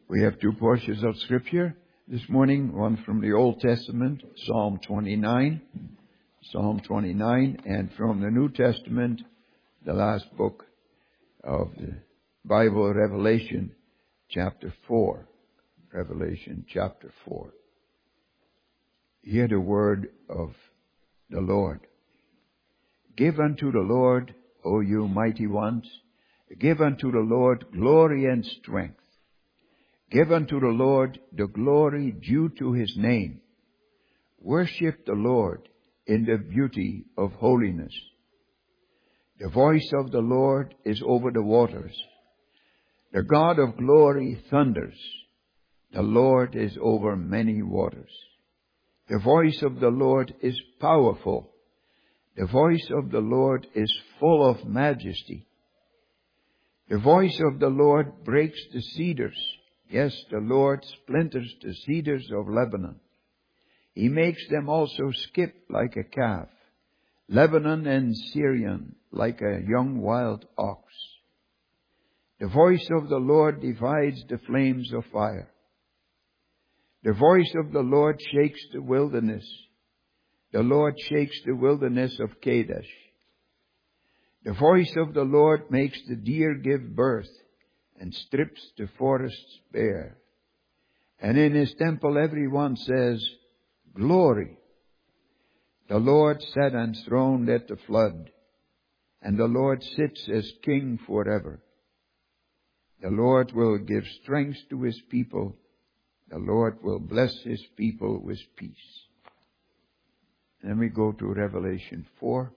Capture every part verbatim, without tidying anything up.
We have two portions of Scripture this morning, one from the Old Testament, Psalm twenty-nine, Psalm twenty-nine, and from the New Testament, the last book of the Bible, Revelation chapter four. Revelation chapter four. Hear the word of the Lord. Give unto the Lord, O you mighty ones, give unto the Lord glory and strength. Give unto the Lord the glory due to His name. Worship the Lord in the beauty of holiness. The voice of the Lord is over the waters. The God of glory thunders. The Lord is over many waters. The voice of the Lord is powerful. The voice of the Lord is full of majesty. The voice of the Lord breaks the cedars. Yes, the Lord splinters the cedars of Lebanon. He makes them also skip like a calf, Lebanon and Syrian like a young wild ox. The voice of the Lord divides the flames of fire. The voice of the Lord shakes the wilderness. The Lord shakes the wilderness of Kadesh. The voice of the Lord makes the deer give birth and strips the forests bare. And in His temple everyone says, Glory. The Lord sat enthroned at the flood, and the Lord sits as King forever. The Lord will give strength to His people. The Lord will bless His people with peace. Then we go to Revelation four.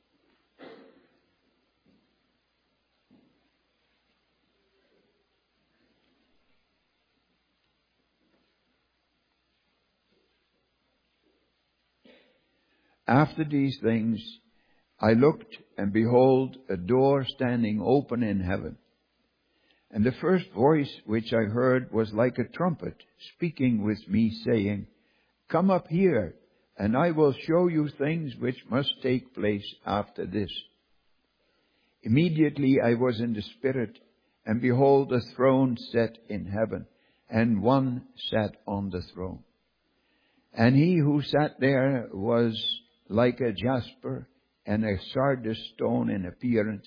After these things, I looked, and behold, a door standing open in heaven. And the first voice which I heard was like a trumpet speaking with me, saying, Come up here, and I will show you things which must take place after this. Immediately I was in the Spirit, and behold, a throne set in heaven, and one sat on the throne. And he who sat there was like a jasper and a sardis stone in appearance.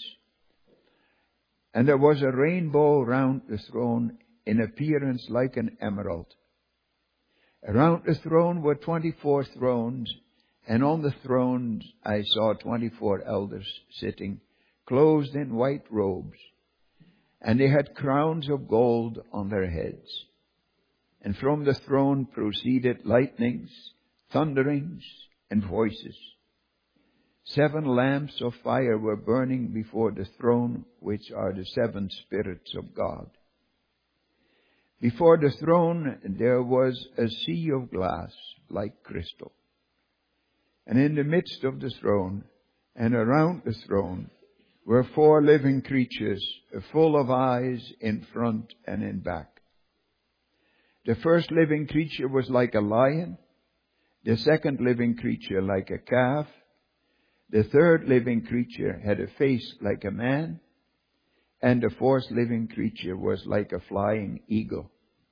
And there was a rainbow round the throne in appearance like an emerald. Around the throne were twenty-four thrones, and on the thrones I saw twenty-four elders sitting, clothed in white robes, and they had crowns of gold on their heads. And from the throne proceeded lightnings, thunderings, and voices. Seven lamps of fire were burning before the throne, which are the seven spirits of God. Before the throne there was a sea of glass like crystal. And in the midst of the throne and around the throne were four living creatures, full of eyes in front and in back. The first living creature was like a lion. The second living creature like a calf. The third living creature had a face like a man. And the fourth living creature was like a flying eagle.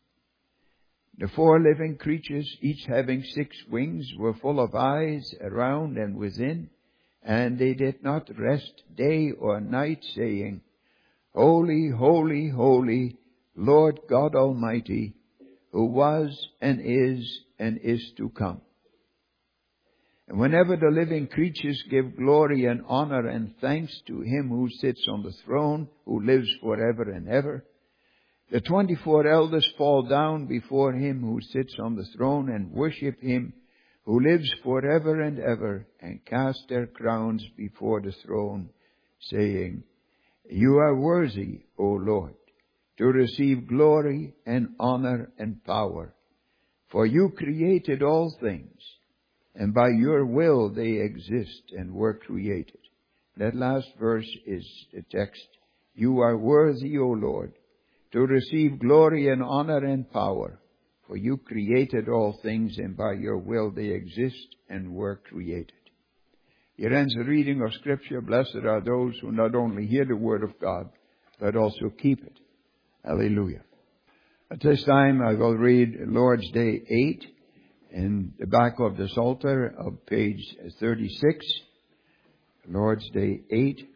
The four living creatures, each having six wings, were full of eyes around and within. And they did not rest day or night, saying, Holy, holy, holy, Lord God Almighty, who was and is and is to come. And whenever the living creatures give glory and honor and thanks to Him who sits on the throne, who lives forever and ever, the twenty-four elders fall down before Him who sits on the throne and worship Him who lives forever and ever, and cast their crowns before the throne, saying, You are worthy, O Lord, to receive glory and honor and power, for You created all things, and by Your will they exist and were created. That last verse is the text. You are worthy, O Lord, to receive glory and honor and power, for You created all things, and by Your will they exist and were created. Here ends the reading of Scripture. Blessed are those who not only hear the word of God, but also keep it. Hallelujah. At this time, I will read Lord's Day eight in the back of the Psalter of page thirty-six. Lord's Day eight.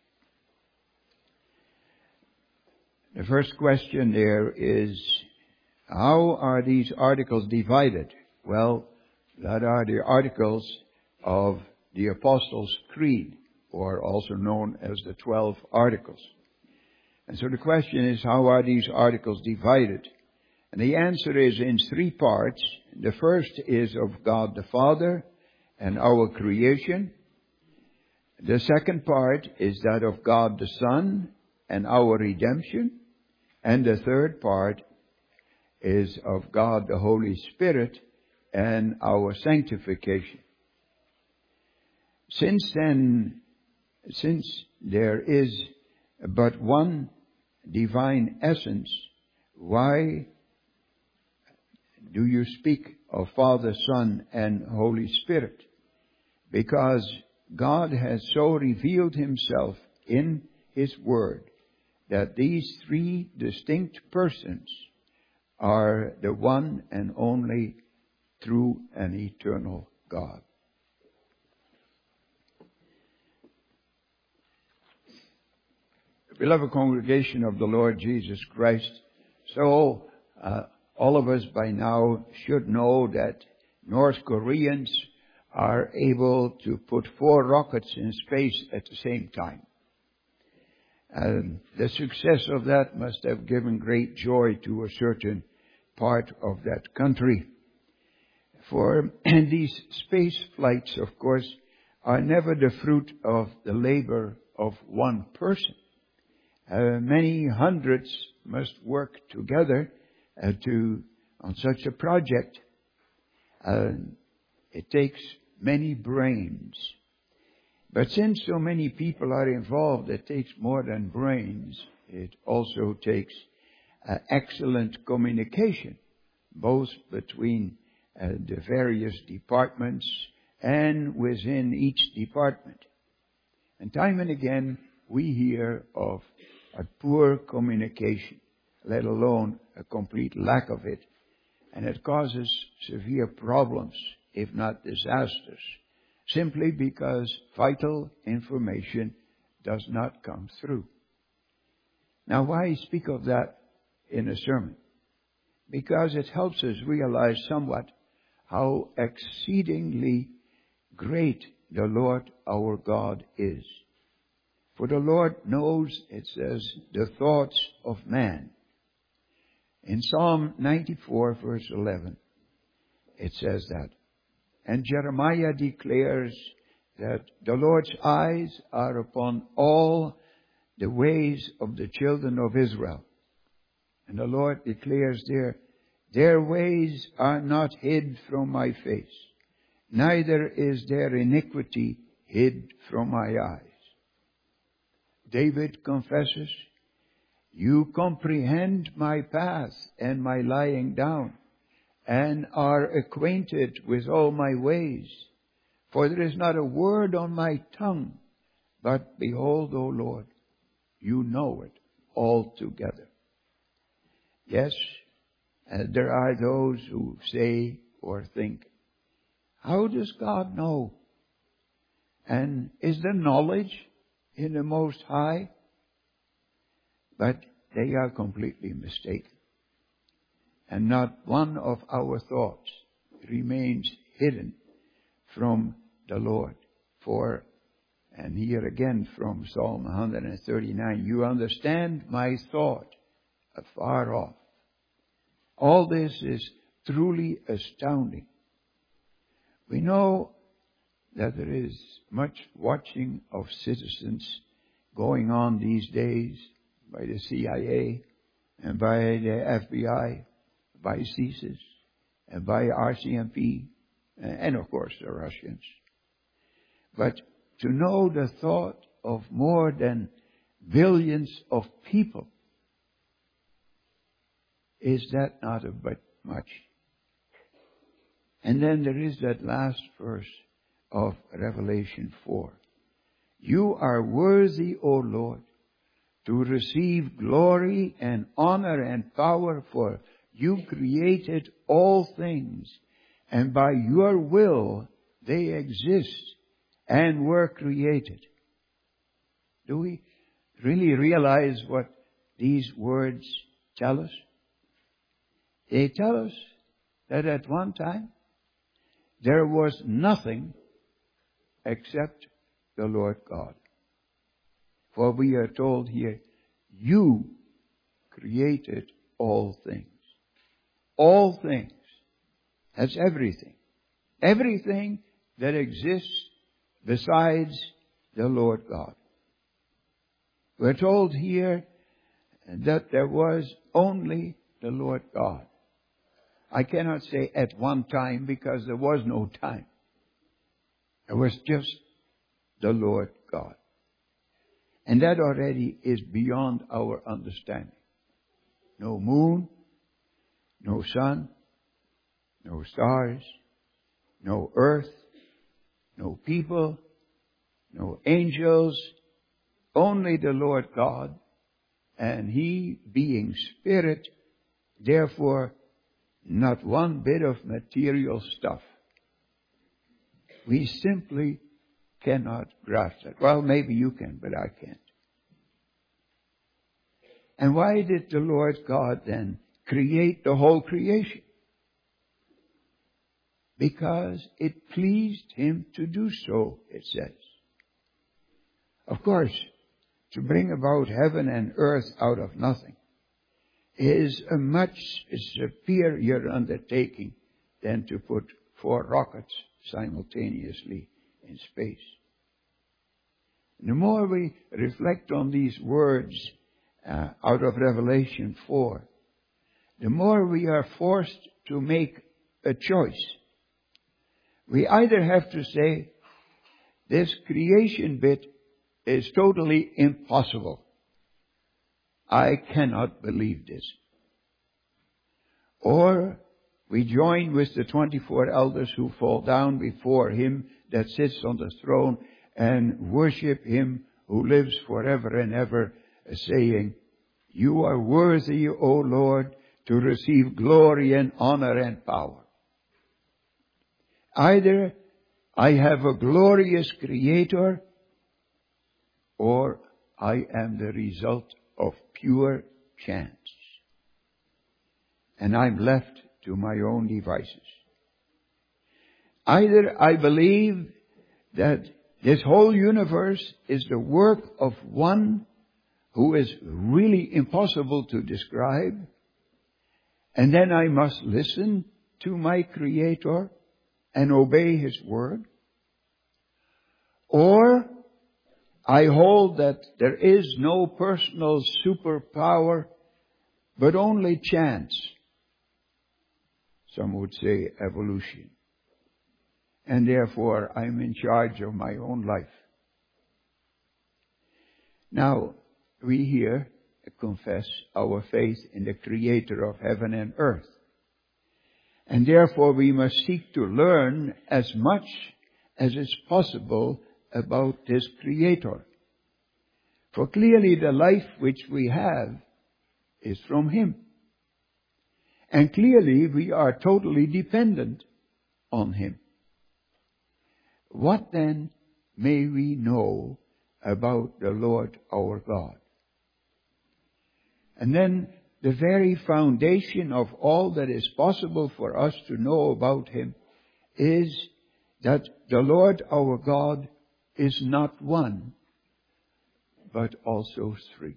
The first question there is, how are these articles divided? Well, that are the articles of the Apostles' Creed, or also known as the twelve articles. And so the question is, how are these articles divided? And the answer is in three parts. The first is of God the Father and our creation. The second part is that of God the Son and our redemption. And the third part is of God the Holy Spirit and our sanctification. Since then, since there is but one divine essence, why do you speak of Father, Son, and Holy Spirit? Because God has so revealed Himself in His Word that these three distinct persons are the one and only true and eternal God. Beloved congregation of the Lord Jesus Christ, so uh, all of us by now should know that North Koreans are able to put four rockets in space at the same time. And the success of that must have given great joy to a certain part of that country. For these space flights, of course, are never the fruit of the labor of one person. Uh, many hundreds must work together uh, to on such a project. Uh, it takes many brains. But since so many people are involved, it takes more than brains. It also takes uh, excellent communication, both between uh, the various departments and within each department. And time and again, we hear of a poor communication, let alone a complete lack of it. And it causes severe problems, if not disasters, simply because vital information does not come through. Now, why speak of that in a sermon? Because it helps us realize somewhat how exceedingly great the Lord our God is. For the Lord knows, it says, the thoughts of man. In Psalm ninety-four, verse eleven, it says that. And Jeremiah declares that the Lord's eyes are upon all the ways of the children of Israel. And the Lord declares there, their ways are not hid from my face, neither is their iniquity hid from my eyes. David confesses, you comprehend my path and my lying down, and are acquainted with all my ways. For there is not a word on my tongue, but behold, O Lord, you know it altogether. Yes, uh, there are those who say or think, how does God know? And is there knowledge in the Most High? But they are completely mistaken. And not one of our thoughts remains hidden from the Lord. For, and here again from Psalm one thirty-nine, you understand my thought afar off. All this is truly astounding. We know that there is much watching of citizens going on these days by the C I A and by the F B I, by CSIS and by R C M P, and of course the Russians. But to know the thought of more than billions of people, is that not a bit much? And then there is that last verse of Revelation four. You are worthy, O Lord, to receive glory and honor and power, for you created all things, and by your will they exist and were created. Do we really realize what these words tell us? They tell us that at one time there was nothing except the Lord God. For we are told here, you created all things. All things. That's everything. Everything that exists besides the Lord God. We're told here that there was only the Lord God. I cannot say at one time, because there was no time. It was just the Lord God. And that already is beyond our understanding. No moon, no sun, no stars, no earth, no people, no angels, only the Lord God, and He being Spirit, therefore not one bit of material stuff. We simply cannot grasp that. Well, maybe you can, but I can't. And why did the Lord God then create the whole creation? Because it pleased Him to do so, it says. Of course, to bring about heaven and earth out of nothing is a much superior undertaking than to put four rockets simultaneously in space. And the more we reflect on these words uh, out of Revelation four, the more we are forced to make a choice. We either have to say, this creation bit is totally impossible. I cannot believe this. Or we join with the twenty-four elders who fall down before Him that sits on the throne and worship Him who lives forever and ever, saying, you are worthy, O Lord, to receive glory and honor and power. Either I have a glorious Creator, or I am the result of pure chance. And I'm left to my own devices. Either I believe that this whole universe is the work of one who is really impossible to describe, and then I must listen to my Creator and obey His word. Or I hold that there is no personal superpower, but only chance. Some would say evolution. And therefore I'm in charge of my own life. Now, we here confess our faith in the Creator of heaven and earth. And therefore we must seek to learn as much as is possible about this Creator. For clearly the life which we have is from Him. And clearly we are totally dependent on Him. What then may we know about the Lord our God? And then the very foundation of all that is possible for us to know about Him is that the Lord our God is not one, but also three.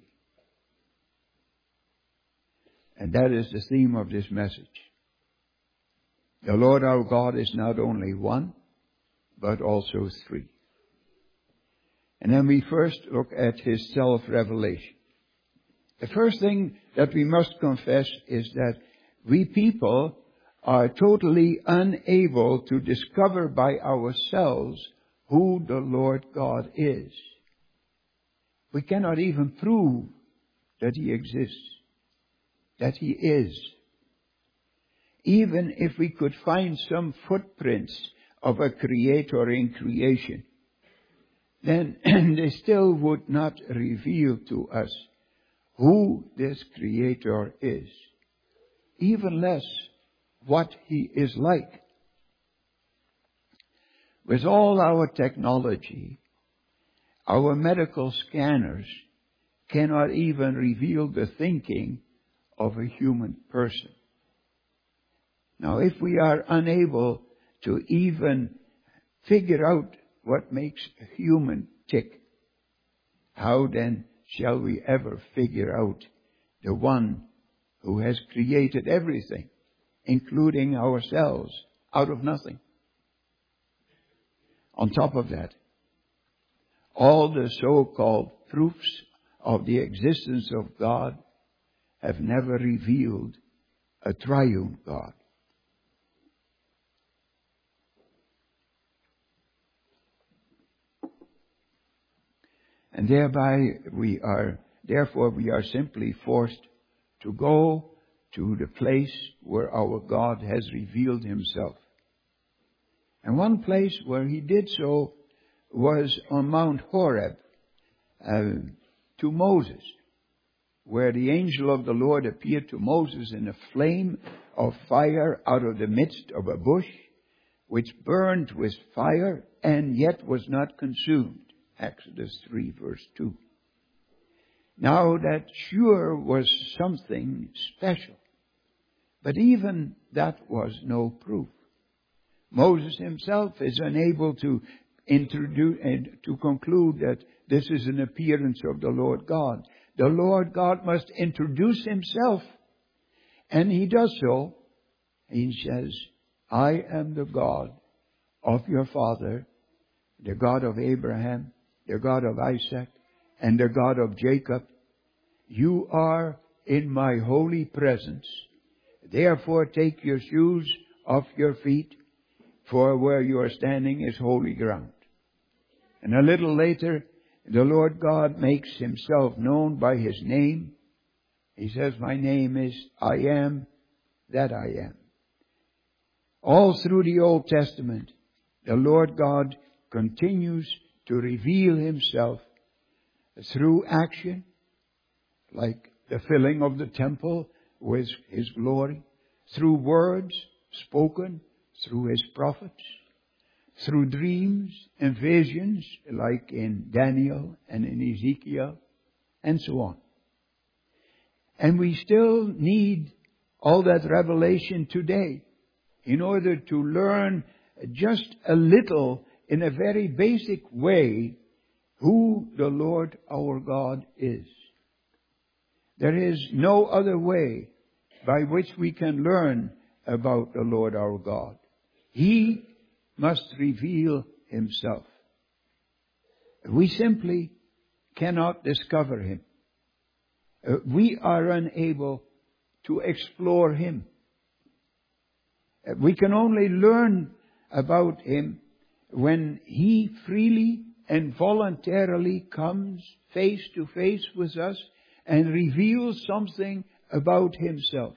And that is the theme of this message. The Lord our God is not only one, but also three. And then we first look at His self-revelation. The first thing that we must confess is that we people are totally unable to discover by ourselves who the Lord God is. We cannot even prove that He exists, that He is. Even if we could find some footprints of a Creator in creation, then they still would not reveal to us who this Creator is, even less what He is like. With all our technology, our medical scanners cannot even reveal the thinking of a human person. Now, if we are unable to even figure out what makes a human tick, how then shall we ever figure out the one who has created everything, including ourselves, out of nothing? On top of that, all the so-called proofs of the existence of God have never revealed a triune God. And thereby we are, therefore we are simply forced to go to the place where our God has revealed Himself. And one place where He did so was on Mount Horeb uh, to Moses, where the angel of the Lord appeared to Moses in a flame of fire out of the midst of a bush, which burned with fire and yet was not consumed. Exodus three, verse two. Now that sure was something special, but even that was no proof. Moses himself is unable to introduce and to conclude that this is an appearance of the Lord God. The Lord God must introduce Himself, and He does so. He says, I am the God of your father, the God of Abraham, the God of Isaac, and the God of Jacob. You are in my holy presence. Therefore take your shoes off your feet, for where you are standing is holy ground. And a little later, the Lord God makes Himself known by His name. He says, my name is I am that I am. All through the Old Testament, the Lord God continues to reveal Himself through action, like the filling of the temple with His glory, through words spoken through His prophets, through dreams and visions like in Daniel and in Ezekiel, and so on. And we still need all that revelation today in order to learn just a little in a very basic way who the Lord our God is. There is no other way by which we can learn about the Lord our God. He must reveal Himself. We simply cannot discover Him. Uh, we are unable to explore Him. Uh, we can only learn about Him when He freely and voluntarily comes face to face with us and reveals something about Himself.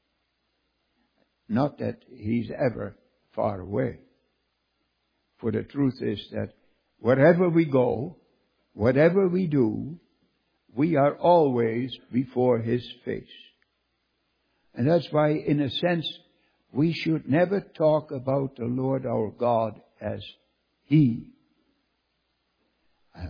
Not that He's ever far away. For the truth is that wherever we go, whatever we do, we are always before His face. And that's why, in a sense, we should never talk about the Lord our God as He, uh,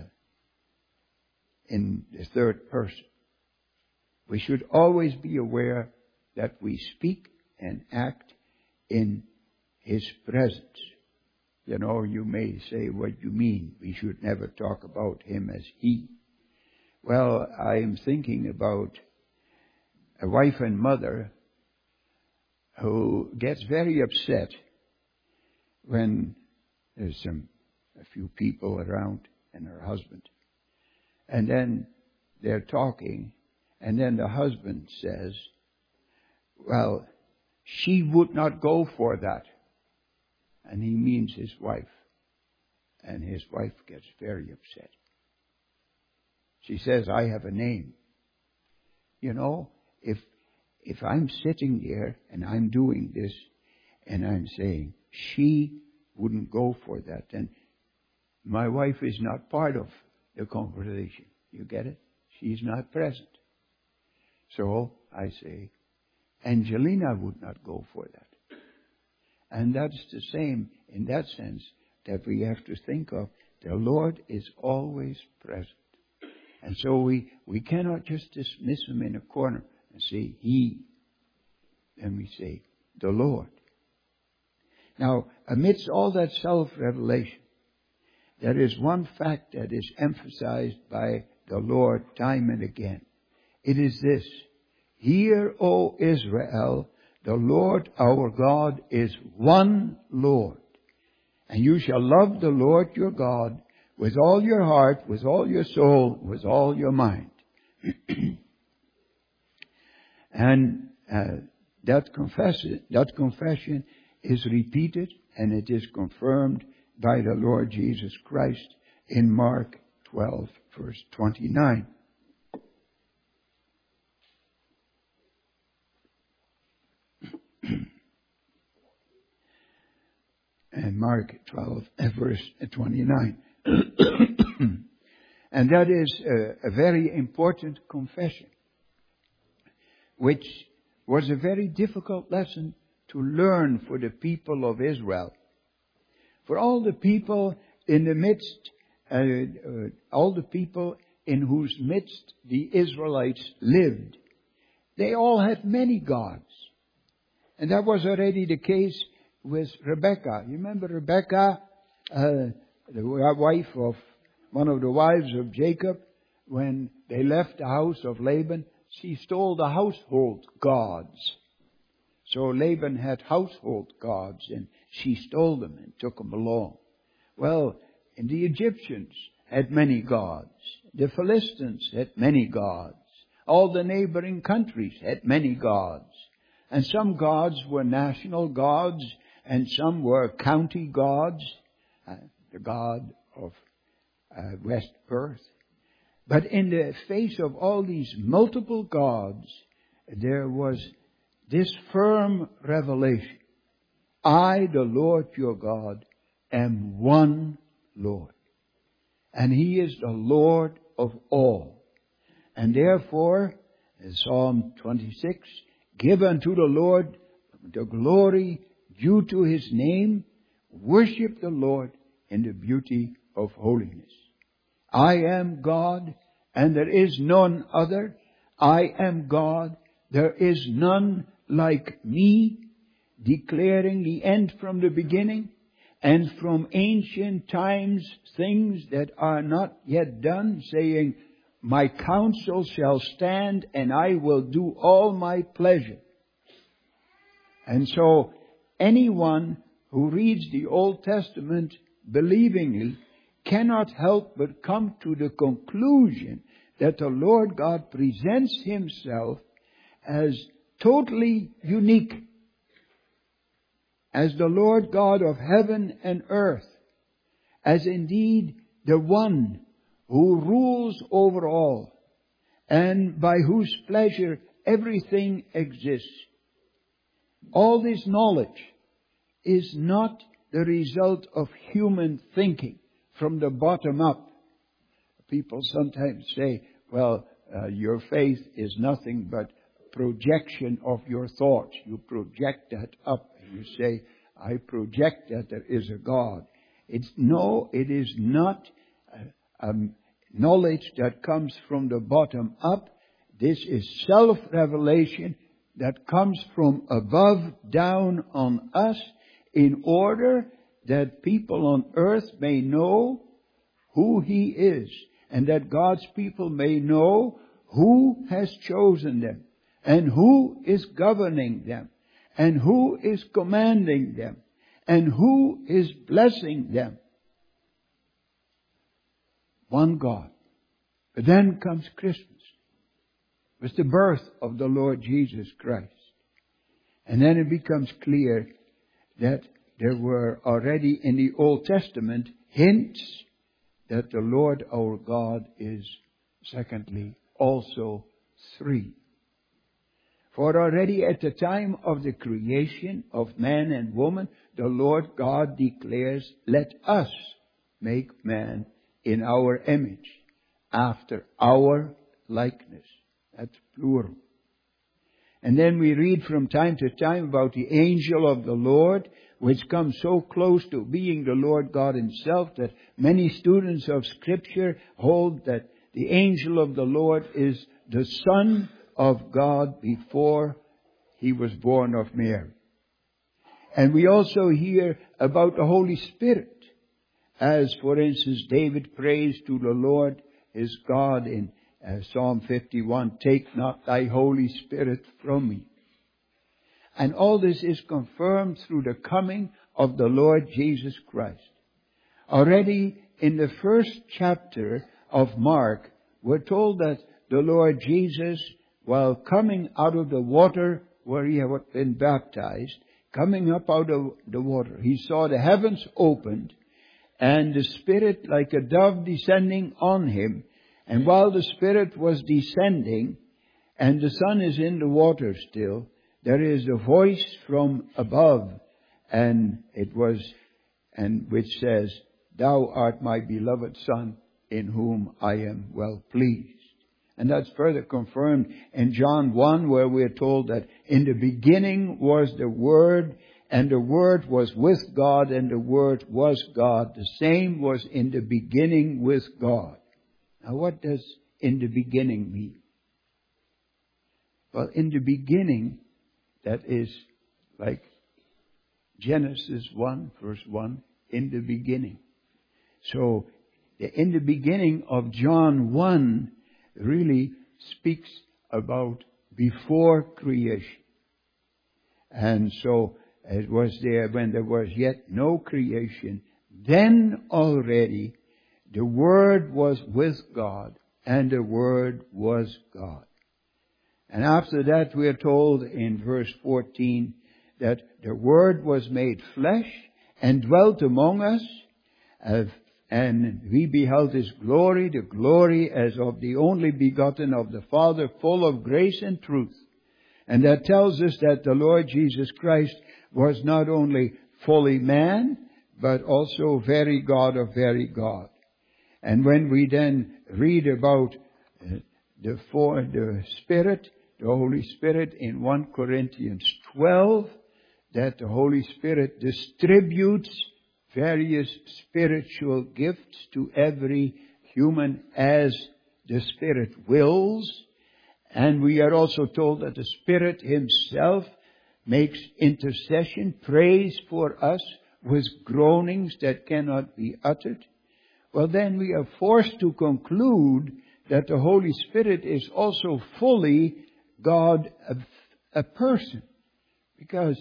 in the third person. We should always be aware that we speak and act in His presence. You know, you may say, what you mean? We should never talk about Him as He. Well, I'm thinking about a wife and mother who gets very upset when there's some a few people around and her husband. And then they're talking, and then the husband says, well, she would not go for that. And he means his wife. And his wife gets very upset. She says, I have a name. You know, if if I'm sitting there and I'm doing this and I'm saying, she wouldn't go for that, then my wife is not part of the conversation. You get it? She's not present. So I say, Angelina would not go for that. And that's the same in that sense that we have to think of. The Lord is always present. And so we, we cannot just dismiss Him in a corner and say, He. And we say, the Lord. Now, amidst all that self-revelation, there is one fact that is emphasized by the Lord time and again. It is this: Hear, O Israel, the Lord our God is one Lord. And you shall love the Lord your God with all your heart, with all your soul, with all your mind. And uh, that confession, that confession is repeated and it is confirmed by the Lord Jesus Christ in Mark twelve, verse twenty-nine. And Mark twelve, verse twenty-nine. And that is a, a very important confession, which was a very difficult lesson to learn for the people of Israel. For all the people in the midst, uh, uh, all the people in whose midst the Israelites lived, they all had many gods. And that was already the case with Rebekah. You remember Rebekah, uh, the wife of one of the wives of Jacob, when they left the house of Laban, she stole the household gods. So Laban had household gods and she stole them and took them along. Well, and the Egyptians had many gods. The Philistines had many gods. All the neighboring countries had many gods. And some gods were national gods and some were county gods. Uh, the god of uh, West Perth. But in the face of all these multiple gods, there was this firm revelation. I, the Lord your God, am one Lord. And He is the Lord of all. And therefore, in Psalm twenty-six, give unto the Lord the glory due to His name. Worship the Lord in the beauty of holiness. I am God, and there is none other. I am God, there is none like me, declaring the end from the beginning, and from ancient times things that are not yet done, saying, my counsel shall stand, and I will do all my pleasure. And so, anyone who reads the Old Testament believingly cannot help but come to the conclusion that the Lord God presents Himself as totally unique, as the Lord God of heaven and earth, as indeed the one who rules over all, and by whose pleasure everything exists. All this knowledge is not the result of human thinking from the bottom up. People sometimes say, well, uh, your faith is nothing but projection of your thoughts. You project that up and you say, I project that there is a God. It's no, it is not uh, um, knowledge that comes from the bottom up. This is self-revelation that comes from above down on us in order that people on earth may know who He is, and that God's people may know who has chosen them, and who is governing them, and who is commanding them, and who is blessing them. One God. But then comes Christmas, with the birth of the Lord Jesus Christ. And then it becomes clear that there were already in the Old Testament hints that the Lord our God is, secondly, also three. For already at the time of the creation of man and woman, the Lord God declares, let us make man in our image, after our likeness. That's plural. And then we read from time to time about the angel of the Lord, which comes so close to being the Lord God Himself that many students of Scripture hold that the angel of the Lord is the Son of God before He was born of Mary. And we also hear about the Holy Spirit, as, for instance, David prays to the Lord his God in uh, Psalm fifty-one, "Take not thy Holy Spirit from me." And all this is confirmed through the coming of the Lord Jesus Christ. Already in the first chapter of Mark, we're told that the Lord Jesus, while coming out of the water where He had been baptized, coming up out of the water, He saw the heavens opened and the Spirit like a dove descending on Him. And while the Spirit was descending and the Son is in the water still, there is a voice from above, and it was, and which says, "Thou art my beloved Son, in whom I am well pleased." And that's further confirmed in John one, where we are told that in the beginning was the Word, and the Word was with God, and the Word was God. The same was in the beginning with God. Now, what does "in the beginning" mean? Well, in the beginning, that is like Genesis one, verse one, in the beginning. So, the in the beginning of John one really speaks about before creation. And so, it was there when there was yet no creation. Then already the Word was with God, and the Word was God. And after that we are told in verse fourteen that the Word was made flesh and dwelt among us, uh, and we beheld His glory, the glory as of the only begotten of the Father, full of grace and truth. And that tells us that the Lord Jesus Christ was not only fully man, but also very God of very God. And when we then read about uh, the, for, the Spirit, the Holy Spirit in First Corinthians twelve, that the Holy Spirit distributes various spiritual gifts to every human as the Spirit wills. And we are also told that the Spirit Himself makes intercession, prays for us with groanings that cannot be uttered. Well, then we are forced to conclude that the Holy Spirit is also fully God, a, a person. Because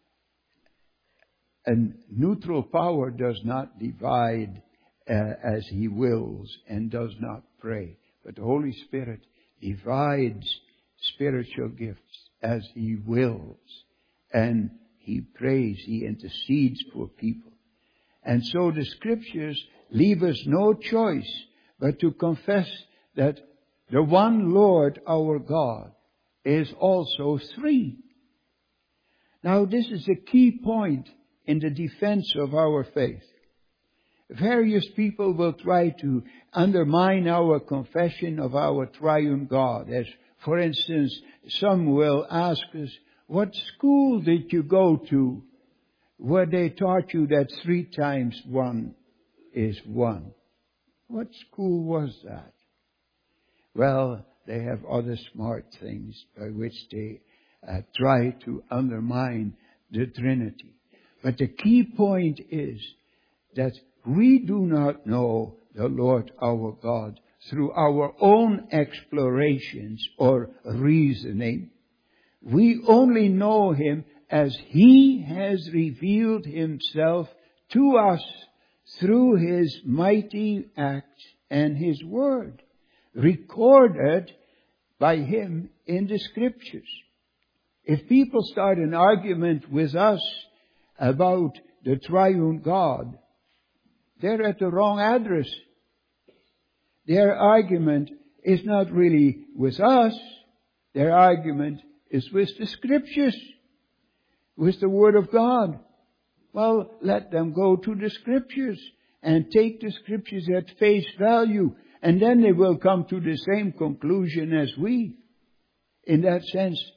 a neutral power does not divide uh, as He wills and does not pray. But the Holy Spirit divides spiritual gifts as He wills. And He prays, He intercedes for people. And so the Scriptures leave us no choice but to confess that the one Lord, our God, is also three. Now, this is a key point in the defense of our faith. Various people will try to undermine our confession of our triune God. As, for instance, some will ask us, "What school did you go to where they taught you that three times one is one?" What school was that? Well, they have other smart things by which they uh, try to undermine the Trinity. But the key point is that we do not know the Lord our God through our own explorations or reasoning. We only know Him as He has revealed Himself to us through His mighty acts and His Word, recorded by Him in the Scriptures. If people start an argument with us about the triune God, they're at the wrong address. Their argument is not really with us. Their argument is with the Scriptures, with the Word of God. Well, let them go to the Scriptures and take the Scriptures at face value, and then they will come to the same conclusion as we. In that sense,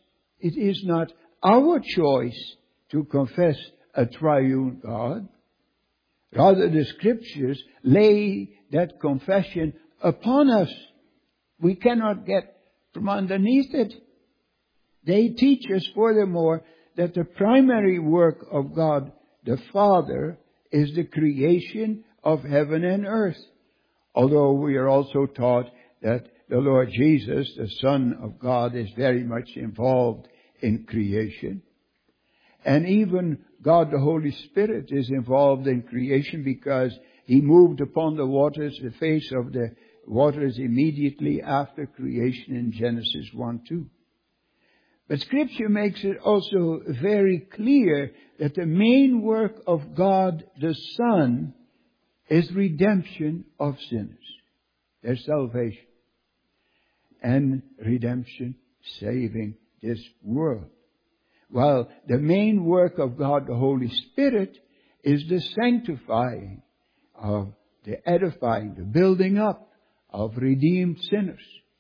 it is not our choice to confess a triune God. Rather, the Scriptures lay that confession upon us. We cannot get from underneath it. They teach us, furthermore, that the primary work of God the Father is the creation of heaven and earth. Although we are also taught that the Lord Jesus, the Son of God, is very much involved in creation. And even God the Holy Spirit is involved in creation because He moved upon the waters, the face of the waters immediately after creation in Genesis one two. But Scripture makes it also very clear that the main work of God the Son is redemption of sinners. Their salvation. And redemption, saving this world. While the main work of God the Holy Spirit is the sanctifying of the edifying, the building up of redeemed sinners.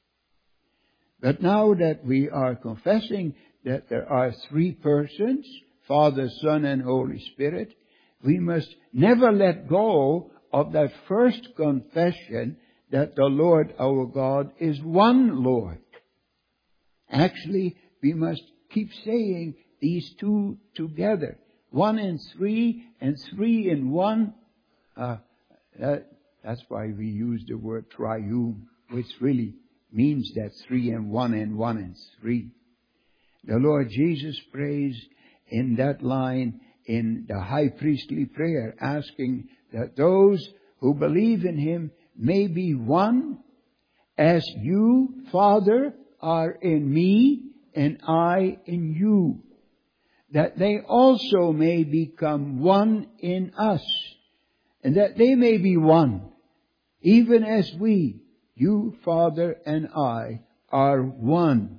But now that we are confessing that there are three persons, Father, Son, and Holy Spirit, we must never let go of that first confession that the Lord our God is one Lord. Actually, we must keep saying these two together. One in three and three in one. Uh, that, that's why we use the word triune, which really means that three and one and one and three. The Lord Jesus prays in that line in the high priestly prayer, asking that those who believe in Him may be one, as you, Father, are in me and I in you, that they also may become one in us, and that they may be one, even as we, you, Father, and I, are one.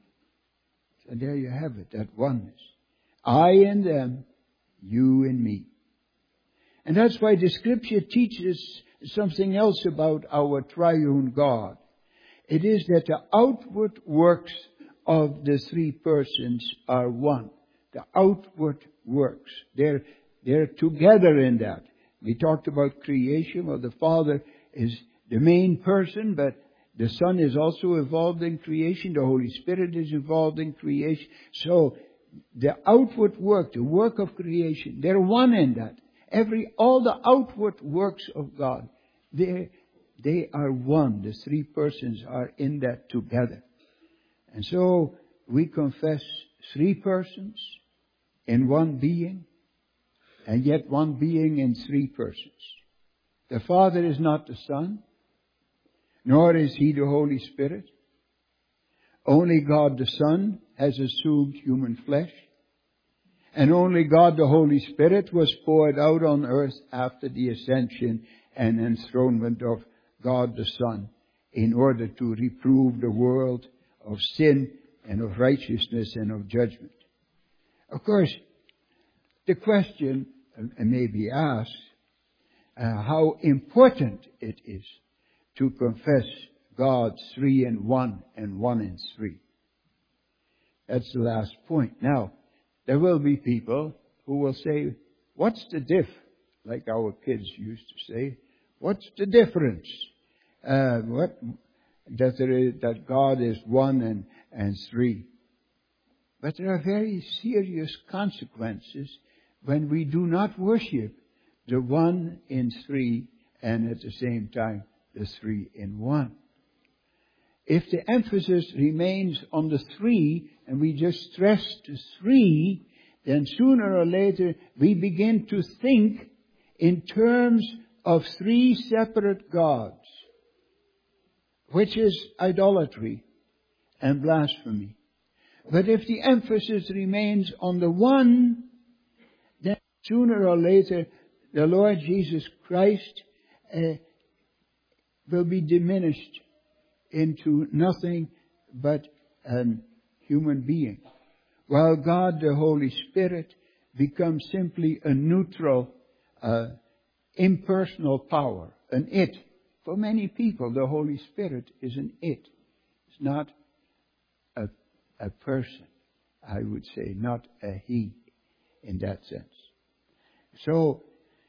So there you have it, that oneness. I in them, you in me. And that's why the Scripture teaches something else about our triune God. It is that the outward works of the three persons are one. The outward works. They're, they're together in that. We talked about creation. Well, the Father is the main person, but the Son is also involved in creation. The Holy Spirit is involved in creation. So, the outward work, the work of creation, they're one in that. Every, all the outward works of God, they, they are one. The three persons are in that together. And so, we confess three persons in one being, and yet one being in three persons. The Father is not the Son, nor is He the Holy Spirit. Only God the Son has assumed human flesh. And only God the Holy Spirit was poured out on earth after the ascension and enthronement of God the Son in order to reprove the world of sin and of righteousness and of judgment. Of course, the question may be asked uh, how important it is to confess God three in one and one in three. That's the last point. Now, there will be people who will say, what's the diff? Like our kids used to say, what's the difference? Uh, what, that there is, that God is one and, and three. But there are very serious consequences when we do not worship the one in three and at the same time the three in one. If the emphasis remains on the three and we just stress the three, then sooner or later we begin to think in terms of three separate gods, which is idolatry and blasphemy. But if the emphasis remains on the one, then sooner or later the Lord Jesus Christ uh, will be diminished into nothing but a human being, while God the Holy Spirit becomes simply a neutral, uh, impersonal power, an it. For many people, the Holy Spirit is an it. It's not a, a person. I would say, not a he in that sense. So,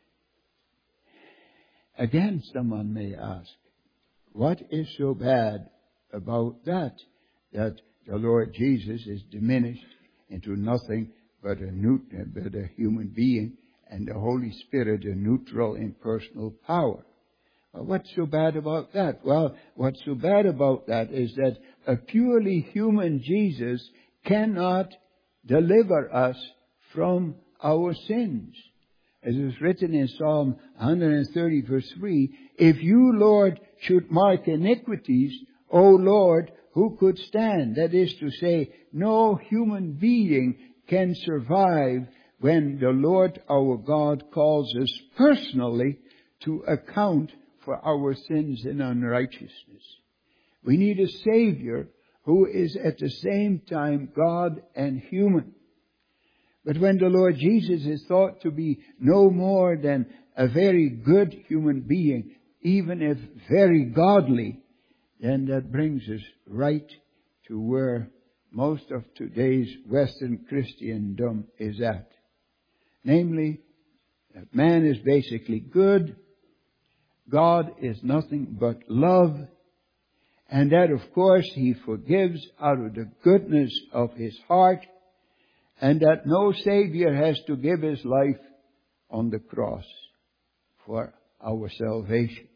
again, someone may ask, what is so bad about that? That the Lord Jesus is diminished into nothing but a, new, but a human being, and the Holy Spirit a neutral impersonal power. Well, what's so bad about that? Well, what's so bad about that is that a purely human Jesus cannot deliver us from our sins. As is written in Psalm one thirty verse three, if you, Lord, should mark iniquities, O Lord, who could stand? That is to say, no human being can survive when the Lord our God calls us personally to account for our sins and unrighteousness. We need a Savior who is at the same time God and human. But when the Lord Jesus is thought to be no more than a very good human being, even if very godly, then that brings us right to where most of today's Western Christendom is at. Namely, that man is basically good, God is nothing but love, and that of course He forgives out of the goodness of His heart, and that no Savior has to give His life on the cross for our salvation.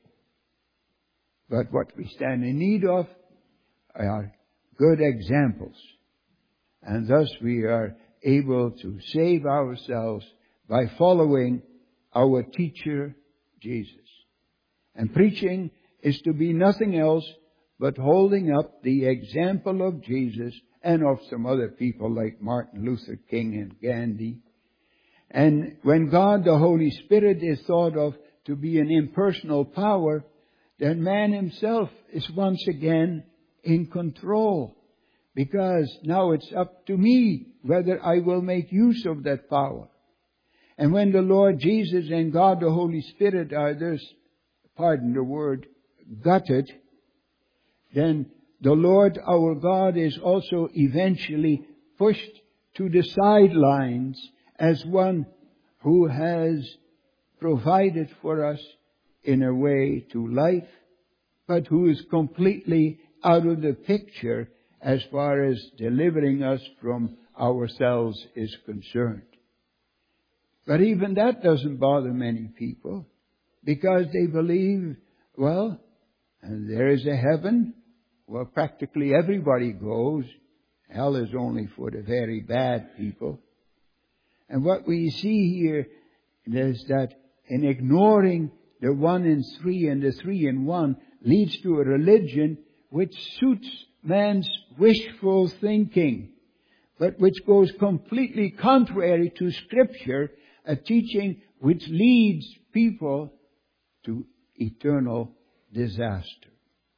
But what we stand in need of are good examples. And thus we are able to save ourselves by following our teacher, Jesus. And preaching is to be nothing else but holding up the example of Jesus and of some other people like Martin Luther King and Gandhi. And when God, the Holy Spirit, is thought of to be an impersonal power, then man himself is once again in control. Because now it's up to me whether I will make use of that power. And when the Lord Jesus and God, the Holy Spirit, are thus, pardon the word, gutted, then the Lord our God is also eventually pushed to the sidelines as one who has provided for us in a way to life, but who is completely out of the picture as far as delivering us from ourselves is concerned. But even that doesn't bother many people, because they believe, well, and there is a heaven. Well, practically everybody goes. Hell is only for the very bad people. And what we see here is that in ignoring the one in three and the three in one leads to a religion which suits man's wishful thinking, but which goes completely contrary to Scripture, a teaching which leads people to eternal disaster.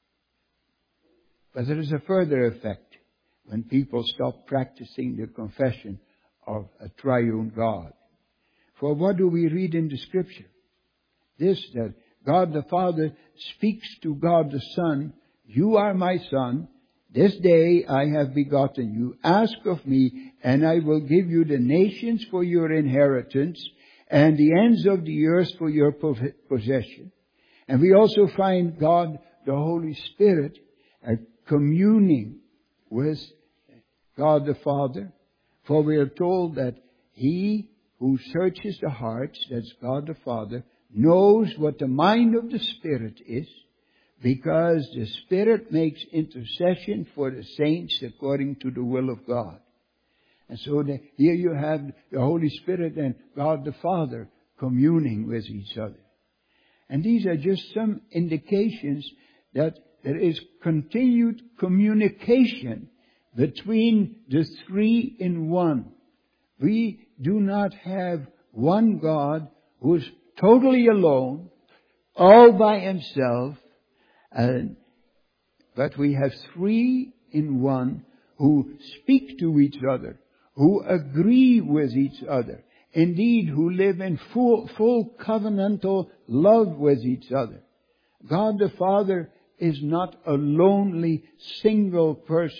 But there is a further effect when people stop practicing the confession of a triune God. For what do we read in the Scripture? This, that God the Father speaks to God the Son, you are my Son, this day I have begotten you. Ask of me, and I will give you the nations for your inheritance, and the ends of the earth for your possession. And we also find God, the Holy Spirit, uh, communing with God the Father. For we are told that He who searches the hearts, that's God the Father, knows what the mind of the Spirit is, because the Spirit makes intercession for the saints according to the will of God. And so the, here you have the Holy Spirit and God the Father communing with each other. And these are just some indications that there is continued communication between the three in one. We do not have one God who is totally alone, all by Himself, and, but we have three in one who speak to each other, who agree with each other, indeed who live in full, full covenantal love with each other. God the Father is not a lonely single person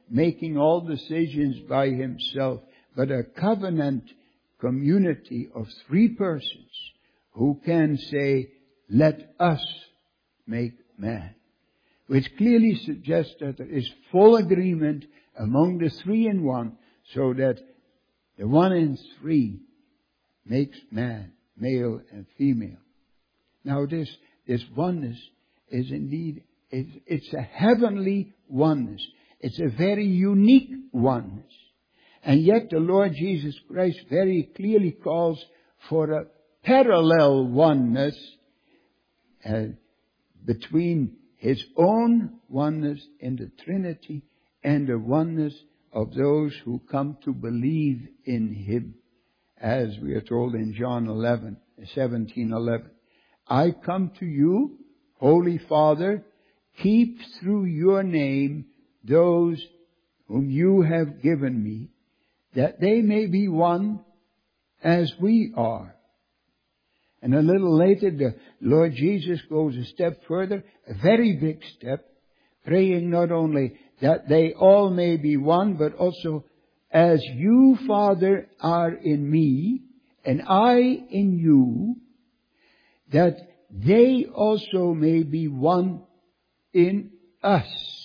making all decisions by himself, but a covenant community of three persons who can say, let us make man. Which clearly suggests that there is full agreement among the three in one, so that the one in three makes man, male and female. Now this, this oneness is indeed, it's, it's a heavenly oneness. It's a very unique oneness. And yet the Lord Jesus Christ very clearly calls for a parallel oneness uh, between His own oneness in the Trinity and the oneness of those who come to believe in Him. As we are told in John eleven, seventeen eleven. I come to you, Holy Father, keep through your name those whom you have given me, that they may be one as we are. And a little later, the Lord Jesus goes a step further, a very big step, praying not only that they all may be one, but also, as you, Father, are in me, and I in you, that they also may be one in us.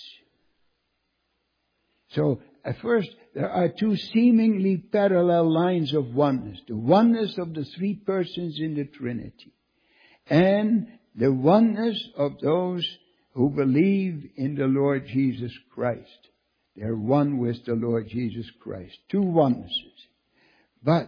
So, at first, there are two seemingly parallel lines of oneness. The oneness of the three persons in the Trinity. And the oneness of those who believe in the Lord Jesus Christ. They're one with the Lord Jesus Christ. Two onenesses. But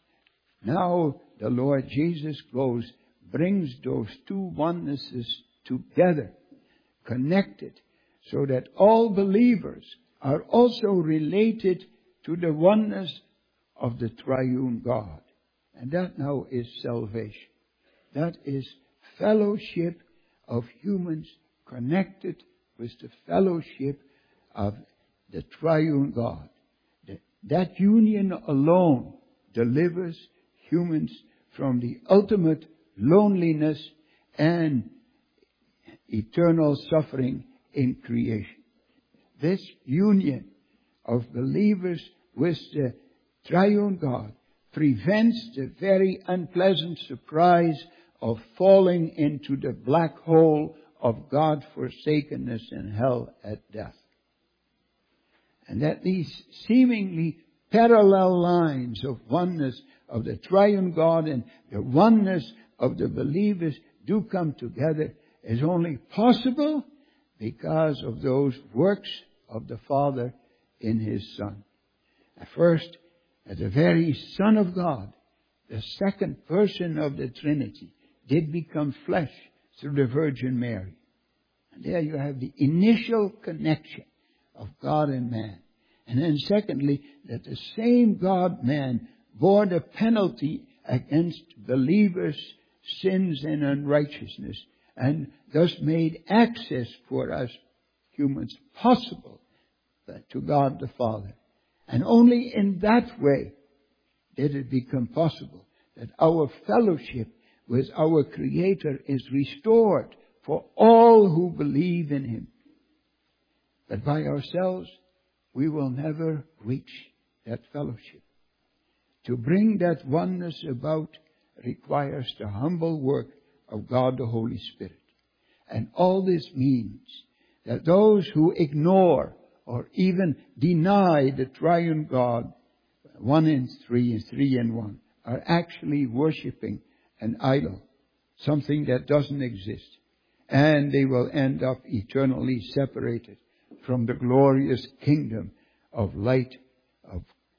now the Lord Jesus goes, brings those two onenesses together, connected, so that all believers are also related to the oneness of the triune God. And that now is salvation. That is fellowship of humans connected with the fellowship of the triune God. That union alone delivers humans from the ultimate loneliness and eternal suffering in creation. This union of believers with the triune God prevents the very unpleasant surprise of falling into the black hole of God-forsakenness and hell at death. And that these seemingly parallel lines of oneness of the triune God and the oneness of the believers do come together is only possible because of those works of the Father in His Son. At first, as the very Son of God, the second person of the Trinity, did become flesh through the Virgin Mary. And there you have the initial connection of God and man. And then secondly, that the same God-man bore the penalty against believers' sins and unrighteousness, and thus made access for us humans possible to God the Father. And only in that way did it become possible that our fellowship with our Creator is restored for all who believe in Him. But by ourselves, we will never reach that fellowship. To bring that oneness about requires the humble work of God the Holy Spirit. And all this means that those who ignore or even deny the triune God, one in three and three in one, are actually worshipping an idol, something that doesn't exist. And they will end up eternally separated from the glorious kingdom of light. Of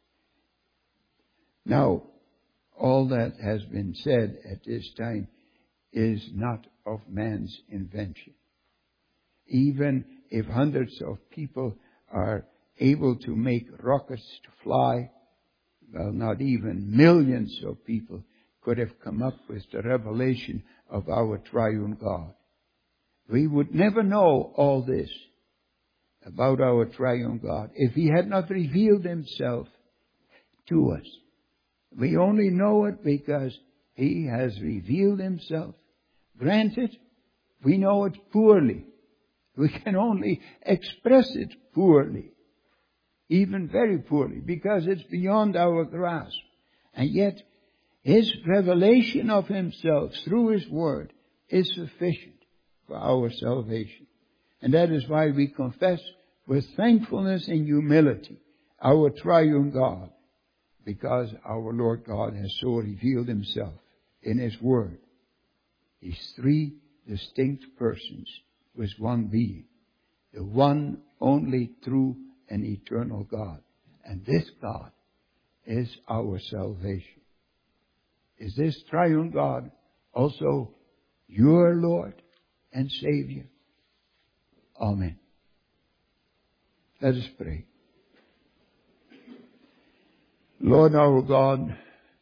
Now, all that has been said at this time is not of man's invention. Even if hundreds of people are able to make rockets to fly, well, not even millions of people could have come up with the revelation of our triune God. We would never know all this about our triune God if He had not revealed Himself to us. We only know it because He has revealed Himself. Granted, we know it poorly. We can only express it poorly. even very poorly, because it's beyond our grasp. And yet, His revelation of Himself through His Word is sufficient for our salvation. And that is why we confess with thankfulness and humility our triune God, because our Lord God has so revealed Himself in His Word. He's three distinct persons with one being, the one only true and eternal God. And this God is our salvation. Is this triune God also your Lord and Savior? Amen. Let us pray. Lord our God,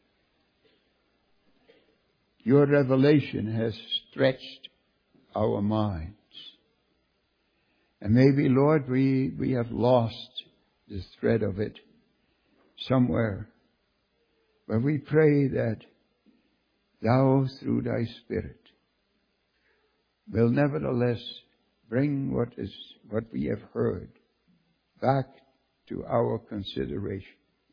your revelation has stretched our minds. And maybe, Lord, we, we have lost the thread of it somewhere. But we pray that Thou, through Thy Spirit, will nevertheless bring what is what we have heard back to our consideration.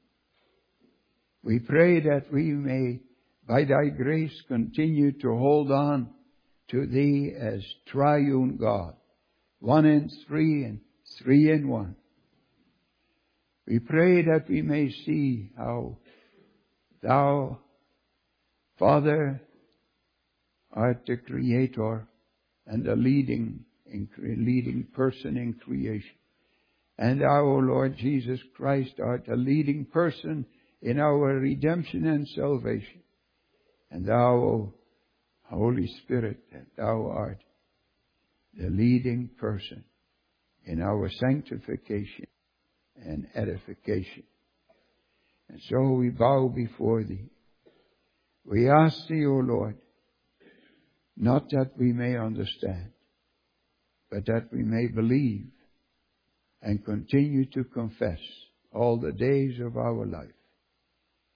We pray that we may, by Thy grace, continue to hold on to Thee as triune God, one in three and three in one. We pray that we may see how Thou, Father, art the Creator and the leading, leading person in creation. And Thou, O Lord Jesus Christ, art the leading person in our redemption and salvation. And Thou, O Holy Spirit, that Thou art the leading person in our sanctification and edification. And so we bow before Thee. We ask Thee, O Lord, not that we may understand, but that we may believe and continue to confess all the days of our life.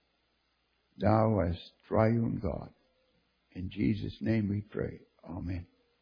Thou as triune God. In Jesus' name we pray. Amen.